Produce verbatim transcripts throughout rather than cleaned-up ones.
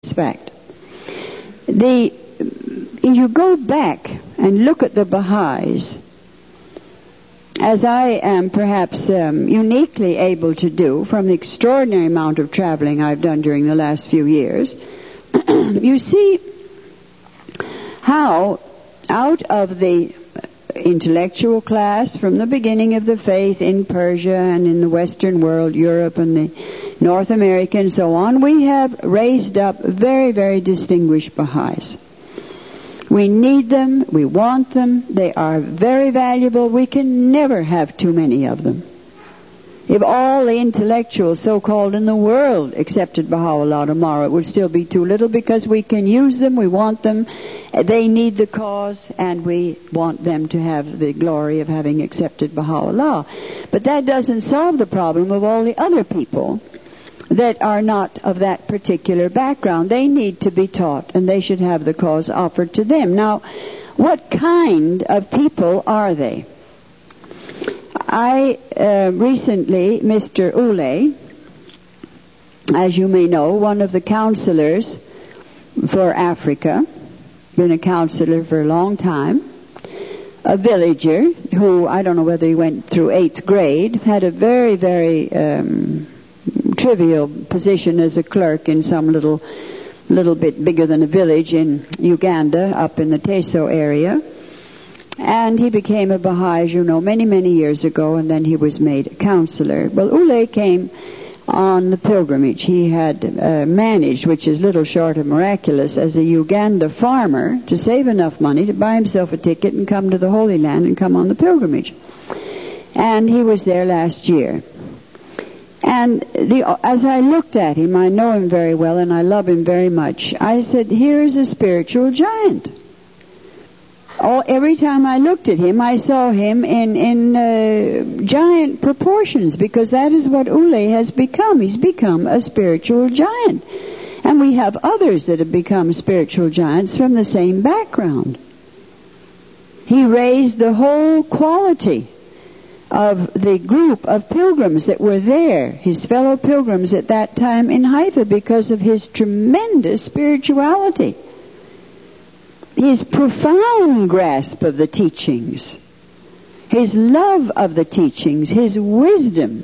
fact. The, if you go back and look at the Baha'is, as I am perhaps um, uniquely able to do from the extraordinary amount of traveling I've done during the last few years, you see how out of the intellectual class from the beginning of the faith in Persia and in the Western world, Europe and the North America and so on, we have raised up very, very distinguished Baha'is. We need them, we want them, they are very valuable. We can never have too many of them. If all the intellectuals so-called in the world accepted Baha'u'llah tomorrow, it would still be too little, because we can use them, we want them, they need the cause, and we want them to have the glory of having accepted Baha'u'llah. But that doesn't solve the problem of all the other people that are not of that particular background. They need to be taught, and they should have the cause offered to them. Now, what kind of people are they? I uh, recently, Mister Ule, as you may know, one of the counselors for Africa, been a counselor for a long time, a villager who, I don't know whether he went through eighth grade, had a very, very um, trivial position as a clerk in some little, little bit bigger than a village in Uganda, up in the Teso area. And he became a Baha'i, as you know, many, many years ago, and then he was made a counselor. Well, Ule came on the pilgrimage. He had uh, managed, which is little short of miraculous, as a Uganda farmer, to save enough money to buy himself a ticket and come to the Holy Land and come on the pilgrimage. And he was there last year. And the, as I looked at him, I know him very well and I love him very much, I said, here is a spiritual giant. Oh, every time I looked at him, I saw him in, in uh, giant proportions, because that is what Ule has become. He's become a spiritual giant. And we have others that have become spiritual giants from the same background. He raised the whole quality of the group of pilgrims that were there, his fellow pilgrims at that time in Haifa, because of his tremendous spirituality. His profound grasp of the teachings, his love of the teachings, his wisdom.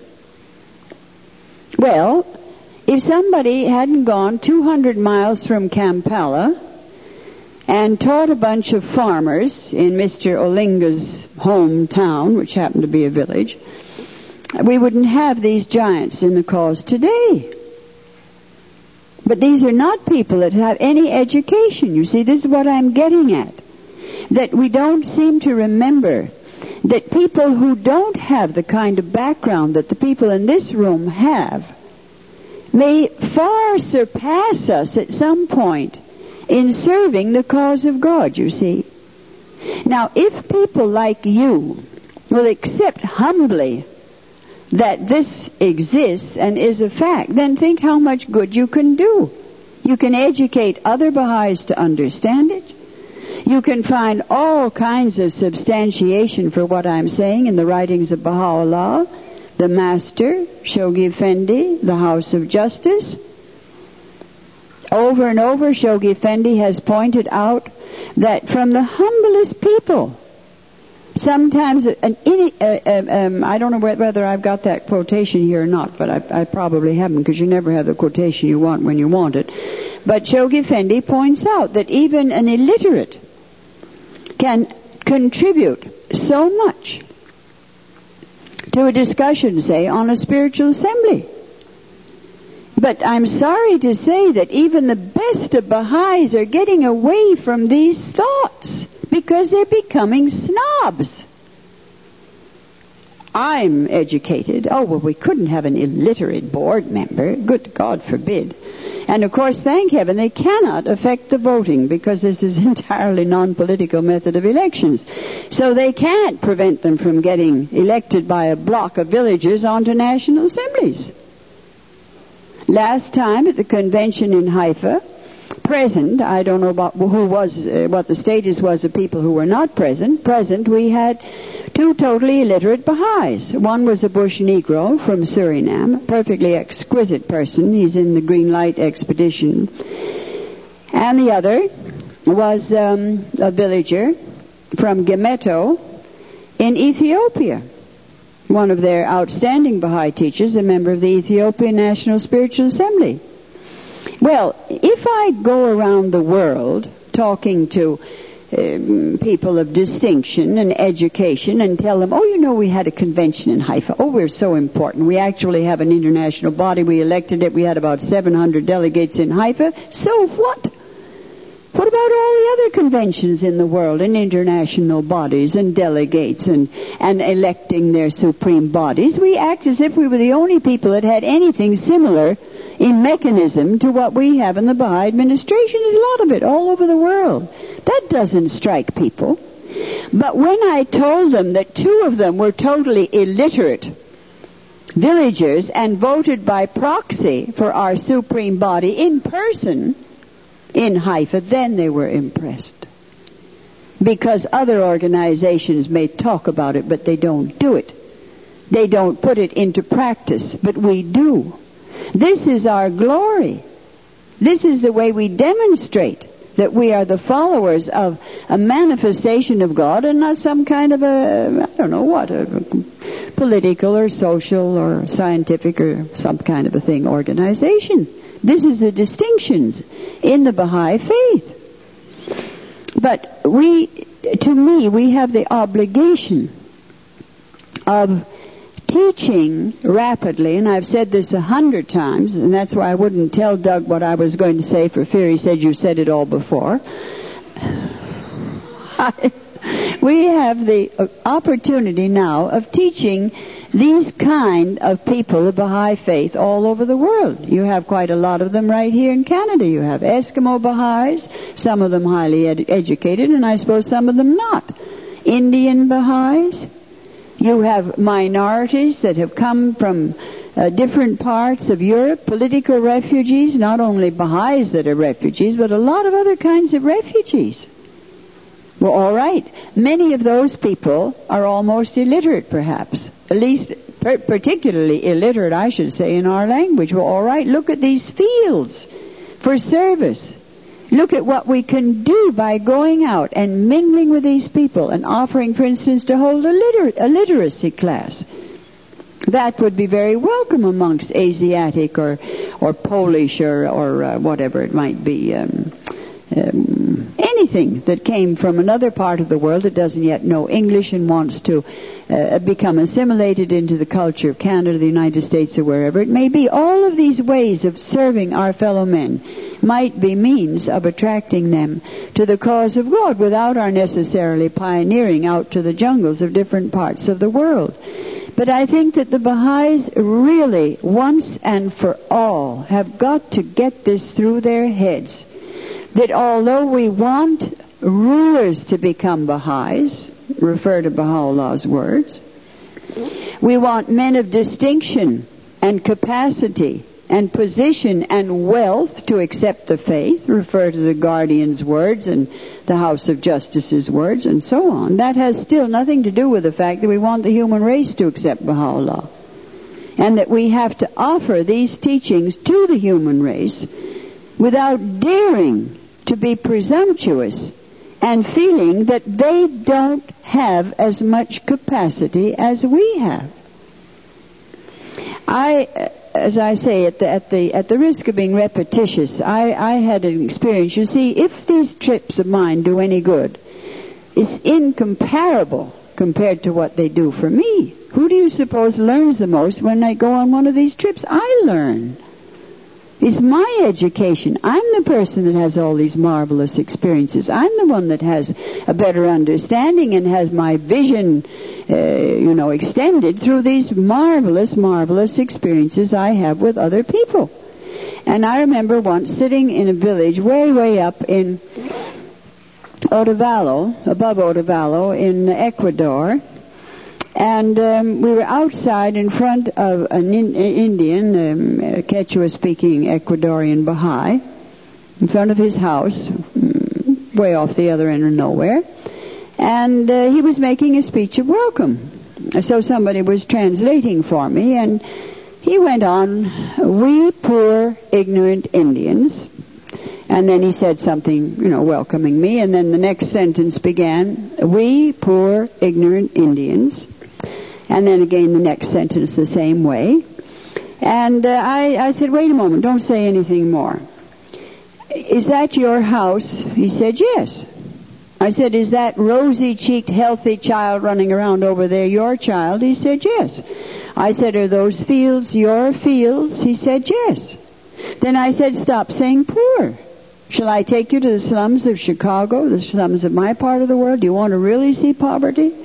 Well, if somebody hadn't gone two hundred miles from Kampala and taught a bunch of farmers in Mister Olinga's hometown, which happened to be a village, we wouldn't have these giants in the cause today. But these are not people that have any education. You see, this is what I'm getting at. That we don't seem to remember that people who don't have the kind of background that the people in this room have may far surpass us at some point in serving the cause of God, you see. Now, if people like you will accept humbly that this exists and is a fact, then think how much good you can do. You can educate other Baha'is to understand it. You can find all kinds of substantiation for what I'm saying in the writings of Baha'u'llah, the Master, Shoghi Effendi, the House of Justice. Over and over, Shoghi Effendi has pointed out that from the humblest people, sometimes, an, uh, um, I don't know whether I've got that quotation here or not, but I, I probably haven't, because you never have the quotation you want when you want it. But Shoghi Effendi points out that even an illiterate can contribute so much to a discussion, say, on a spiritual assembly. But I'm sorry to say that even the best of Baha'is are getting away from these thoughts, because they're becoming snobs. I'm educated. Oh, well, we couldn't have an illiterate board member. Good God forbid. And of course, thank heaven, they cannot affect the voting, because this is entirely non-political method of elections. So they can't prevent them from getting elected by a block of villagers onto national assemblies. Last time at the convention in Haifa, present, I don't know about who was, uh, what the status was of people who were not present. Present, we had two totally illiterate Baha'is. One was a bush Negro from Suriname, a perfectly exquisite person. He's in the Green Light expedition. And the other was um, a villager from Gemeto in Ethiopia. One of their outstanding Baha'i teachers, a member of the Ethiopian National Spiritual Assembly. Well, if I go around the world talking to um, people of distinction and education and tell them, oh, you know, we had a convention in Haifa. Oh, we're so important. We actually have an international body. We elected it. We had about seven hundred delegates in Haifa. So what? What about all the other conventions in the world and international bodies and delegates and, and electing their supreme bodies? We act as if we were the only people that had anything similar in mechanism to what we have in the Baha'i administration. There's a lot of it all over the world. That doesn't strike people. But when I told them that two of them were totally illiterate villagers and voted by proxy for our supreme body in person in Haifa, then they were impressed. Because other organizations may talk about it, but they don't do it. They don't put it into practice, but we do. This is our glory. This is the way we demonstrate that we are the followers of a manifestation of God and not some kind of a, I don't know what, a political or social or scientific or some kind of a thing organization. This is the distinctions in the Baha'i faith. But we, to me, we have the obligation of teaching rapidly, and I've said this a hundred times, and that's why I wouldn't tell Doug what I was going to say for fear he said you said it all before. I, we have the opportunity now of teaching these kind of people, the Baha'i faith, all over the world. You have quite a lot of them right here in Canada. You have Eskimo Baha'is, some of them highly ed- educated, and I suppose some of them not. Indian Baha'is. You have minorities that have come from uh, different parts of Europe, political refugees, not only Baha'is that are refugees, but a lot of other kinds of refugees. Well, all right. Many of those people are almost illiterate, perhaps. At least per- particularly illiterate, I should say, in our language. Well, all right. Look at these fields for service. Look at what we can do by going out and mingling with these people and offering, for instance, to hold a, liter- a literacy class. That would be very welcome amongst Asiatic or, or Polish or, or uh, whatever it might be. Um, um, anything that came from another part of the world that doesn't yet know English and wants to uh, become assimilated into the culture of Canada, the United States, or wherever it may be. All of these ways of serving our fellow men might be means of attracting them to the cause of God without our necessarily pioneering out to the jungles of different parts of the world. But I think that the Baha'is really, once and for all, have got to get this through their heads. That although we want rulers to become Baha'is, refer to Baha'u'llah's words, we want men of distinction and capacity and position and wealth to accept the faith, refer to the Guardian's words and the House of Justice's words and so on. That has still nothing to do with the fact that we want the human race to accept Baha'u'llah. And that we have to offer these teachings to the human race without daring to be presumptuous and feeling that they don't have as much capacity as we have. I, as I say, at the at the at the risk of being repetitious, I, I had an experience. You see, if these trips of mine do any good, it's incomparable compared to what they do for me. Who do you suppose learns the most when I go on one of these trips? I learn. It's my education. I'm the person that has all these marvelous experiences. I'm the one that has a better understanding and has my vision, uh, you know, extended through these marvelous, marvelous experiences I have with other people. And I remember once sitting in a village way, way up in Otavalo, above Otavalo in Ecuador. And um, we were outside in front of an in, Indian, um, Quechua-speaking Ecuadorian Baha'i, in front of his house, way off the other end of nowhere. And uh, he was making a speech of welcome. So somebody was translating for me, and he went on, "We poor, ignorant Indians And then he said something, you know, welcoming me. And then the next sentence began, "We poor, ignorant Indians." And then again the next sentence the same way. And uh, I, I said, "Wait a moment, don't say anything more. Is that your house?" He said, "Yes." I said, "Is that rosy-cheeked, healthy child running around over there your child?" He said, "Yes." I said, "Are those fields your fields?" He said, "Yes." Then I said, "Stop saying poor. Shall I take you to the slums of Chicago, the slums of my part of the world? Do you want to really see poverty?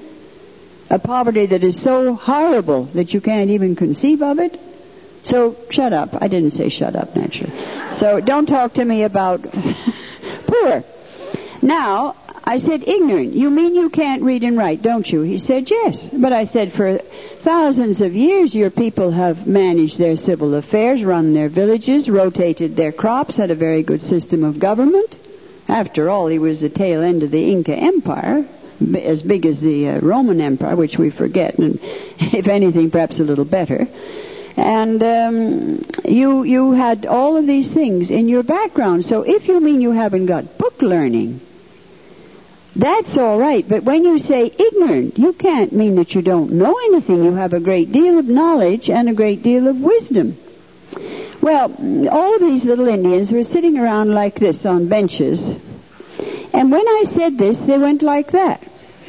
A poverty that is so horrible that you can't even conceive of it? So shut up." I didn't say shut up, naturally. So don't talk to me about poor. Now, I said, "Ignorant, you mean you can't read and write, don't you?" He said, "Yes." But I said, "For thousands of years your people have managed their civil affairs, run their villages, rotated their crops, had a very good system of government. After all, he was the tail end of the Inca Empire, as big as the uh, Roman Empire, which we forget, and if anything, perhaps a little better. And um, you you had all of these things in your background. So if you mean you haven't got book learning, that's all right. But when you say ignorant, you can't mean that you don't know anything. You have a great deal of knowledge and a great deal of wisdom." Well, all of these little Indians were sitting around like this on benches. And when I said this, they went like that.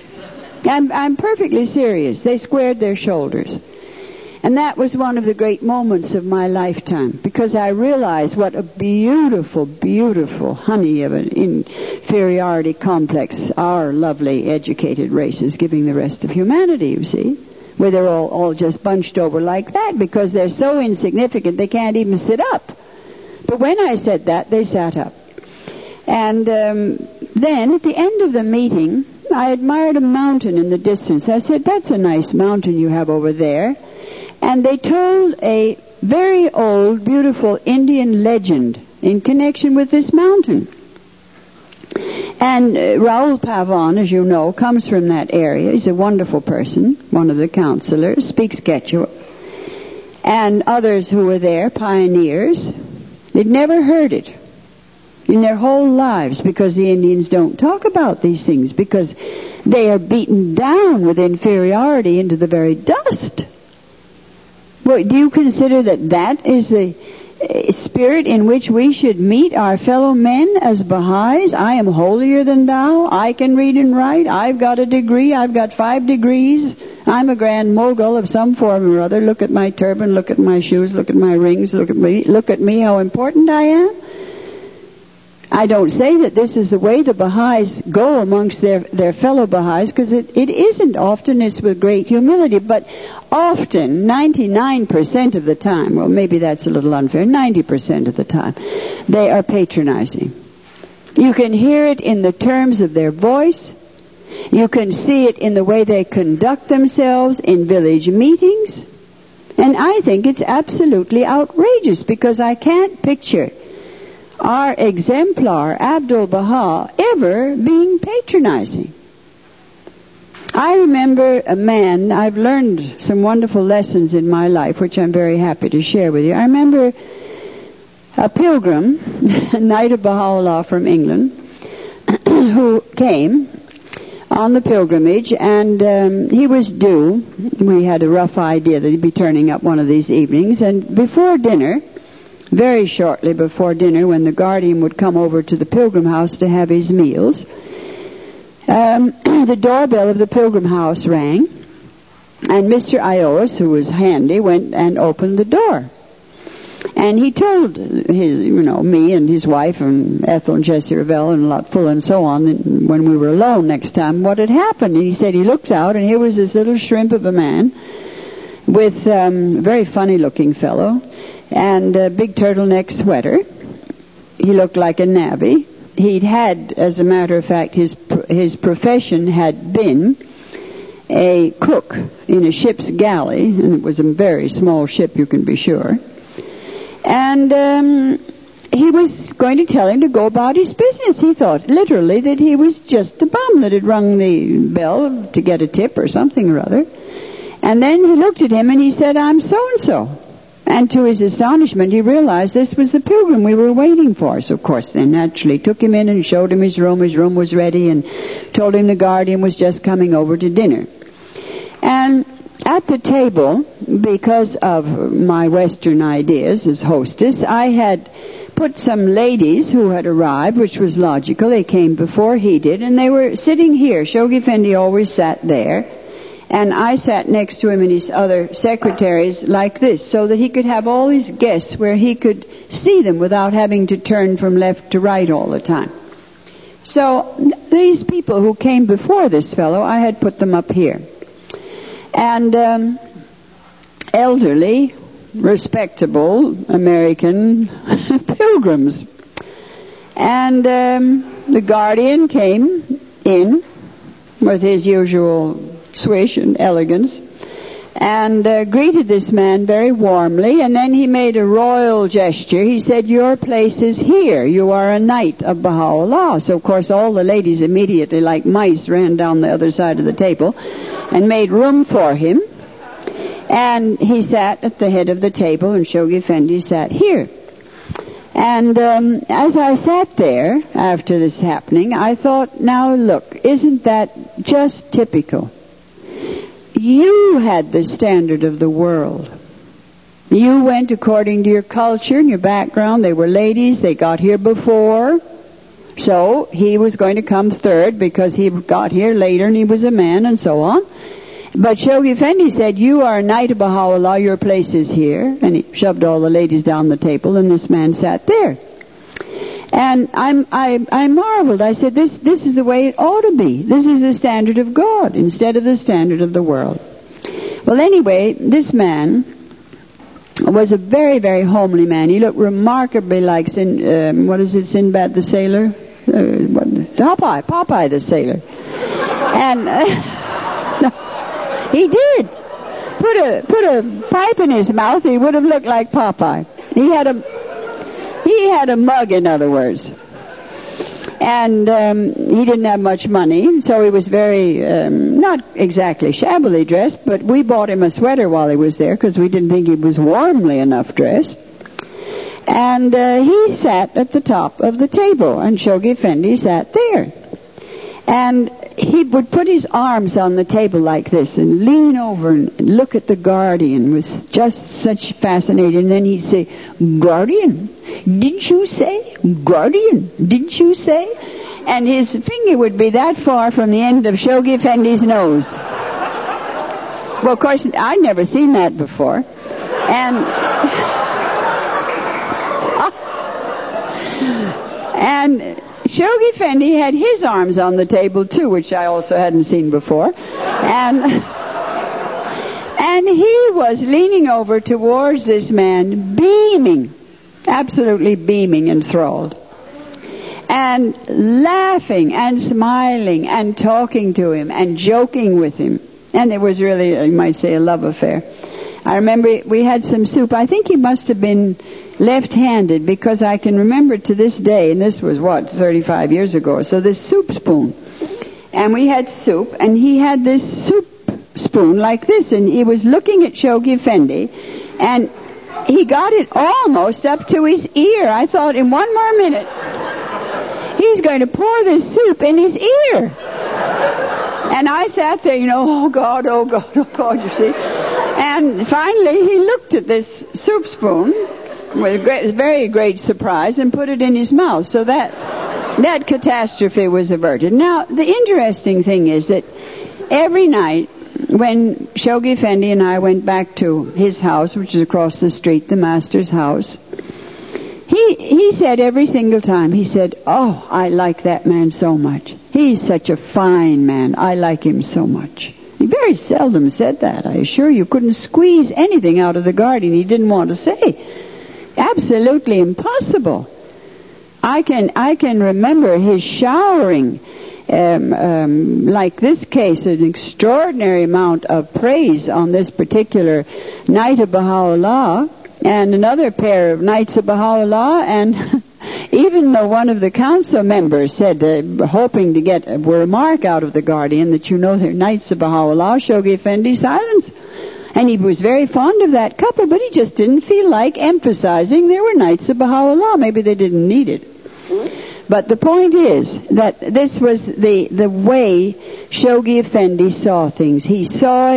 I'm, I'm perfectly serious. They squared their shoulders. And that was one of the great moments of my lifetime, because I realized what a beautiful, beautiful honey of an inferiority complex our lovely, educated race is giving the rest of humanity, you see, where they're all, all just bunched over like that because they're so insignificant they can't even sit up. But when I said that, they sat up. And um, then, at the end of the meeting, I admired a mountain in the distance. I said, "That's a nice mountain you have over there." And they told a very old, beautiful Indian legend in connection with this mountain. And uh, Raoul Pavon, as you know, comes from that area. He's a wonderful person, one of the counselors, speaks Quechua. And others who were there, pioneers, they'd never heard it in their whole lives, because the Indians don't talk about these things, because they are beaten down with inferiority into the very dust. Well, do you consider that that is the spirit in which we should meet our fellow men as Baha'is? I am holier than thou. I can read and write. I've got a degree. I've got five degrees. I'm a grand mogul of some form or other. Look at my turban. Look at my shoes. Look at my rings. Look at me. Look at me, how important I am. I don't say that this is the way the Baha'is go amongst their, their fellow Baha'is, because it, it isn't. Often it's with great humility, but often, ninety-nine percent of the time, well, maybe that's a little unfair, ninety percent of the time, they are patronizing. You can hear it in the terms of their voice. You can see it in the way they conduct themselves in village meetings. And I think it's absolutely outrageous, because I can't picture our exemplar, Abdu'l-Baha, ever being patronizing. I remember a man, I've learned some wonderful lessons in my life, which I'm very happy to share with you. I remember a pilgrim, Knight of Baha'u'llah from England, who came on the pilgrimage, and um, he was due. We had a rough idea that he'd be turning up one of these evenings, and before dinner, very shortly before dinner, when the guardian would come over to the pilgrim house to have his meals, um, the doorbell of the pilgrim house rang, and Mister Ios, who was handy, went and opened the door. And he told his, you know, me and his wife and Ethel and Jessie Ravel and Lutful and so on, when we were alone next time, what had happened. And he said he looked out, and here was this little shrimp of a man with um, a very funny-looking fellow, and a big turtleneck sweater. He looked like a navvy. He'd had, as a matter of fact, his his profession had been a cook in a ship's galley, and it was a very small ship, you can be sure. And um, he was going to tell him to go about his business. He thought literally that he was just a bum that had rung the bell to get a tip or something or other. And then he looked at him and he said, "I'm so-and-so." And to his astonishment, he realized this was the pilgrim we were waiting for. So, of course, then naturally took him in and showed him his room. His room was ready and told him the guardian was just coming over to dinner. And at the table, because of my Western ideas as hostess, I had put some ladies who had arrived, which was logical. They came before he did, and they were sitting here. Shoghi Effendi always sat there. And I sat next to him and his other secretaries like this, so that he could have all his guests where he could see them without having to turn from left to right all the time. So these people who came before this fellow, I had put them up here. And um, elderly, respectable American pilgrims. And um, the guardian came in with his usual swish and elegance, and uh, greeted this man very warmly, and then he made a royal gesture. He said, "Your place is here. You are a knight of Baha'u'llah." So, of course, all the ladies immediately, like mice, ran down the other side of the table and made room for him. And he sat at the head of the table, and Shoghi Effendi sat here. And um, as I sat there after this happening, I thought, now look, isn't that just typical? You had the standard of the world. You went according to your culture and your background. They were ladies. They got here before. So he was going to come third because he got here later and he was a man and so on. But Shoghi Effendi said, "You are a knight of Baha'u'llah. Your place is here." And he shoved all the ladies down the table, and this man sat there. And I'm, I, I marveled. I said, this, this is the way it ought to be. This is the standard of God instead of the standard of the world. Well, anyway, this man was a very, very homely man. He looked remarkably like, Sin, um, what is it, Sinbad the sailor? Uh, what, Popeye, Popeye the sailor. And uh, he did. Put a, put a pipe in his mouth, he would have looked like Popeye. He had a... He had a mug, in other words. And um, he didn't have much money, so he was very, um, not exactly shabbily dressed, but we bought him a sweater while he was there because we didn't think he was warmly enough dressed. And uh, he sat at the top of the table, and Shoghi Effendi sat there. And he would put his arms on the table like this and lean over and look at the guardian with just such fascination. And then he'd say, "Guardian, didn't you say? Guardian, didn't you say?" And his finger would be that far from the end of Shoghi Effendi's nose. Well, of course, I'd never seen that before. And... and... Shoghi Effendi had his arms on the table too, which I also hadn't seen before. And and he was leaning over towards this man, beaming, absolutely beaming, enthralled, and laughing and smiling and talking to him and joking with him. And it was really, you might say, a love affair. I remember we had some soup. I think he must have been left-handed, because I can remember to this day, and this was, what, thirty-five years ago, so this soup spoon. And we had soup, and he had this soup spoon like this, and he was looking at Shoghi Effendi, and he got it almost up to his ear. I thought, in one more minute, he's going to pour this soup in his ear. And I sat there, you know, oh God, oh God, oh God, you see. And finally, he looked at this soup spoon with great, very great surprise and put it in his mouth. So that that catastrophe was averted. Now, the interesting thing is that every night when Shoghi Effendi and I went back to his house, which is across the street, the master's house, he he said every single time, he said, "Oh, I like that man so much. He's such a fine man. I like him so much." He very seldom said that, I assure you. Couldn't squeeze anything out of the guardian he didn't want to say. Absolutely impossible. I can I can remember his showering, um, um, like this case, an extraordinary amount of praise on this particular Knight of Baha'u'llah and another pair of Knights of Baha'u'llah, and even though one of the council members said, uh, hoping to get a remark out of the guardian that, you know, they're Knights of Baha'u'llah, Shoghi Effendi silence. And he was very fond of that couple, but he just didn't feel like emphasizing they were Knights of Baha'u'llah. Maybe they didn't need it. But the point is that this was the, the way Shoghi Effendi saw things. He saw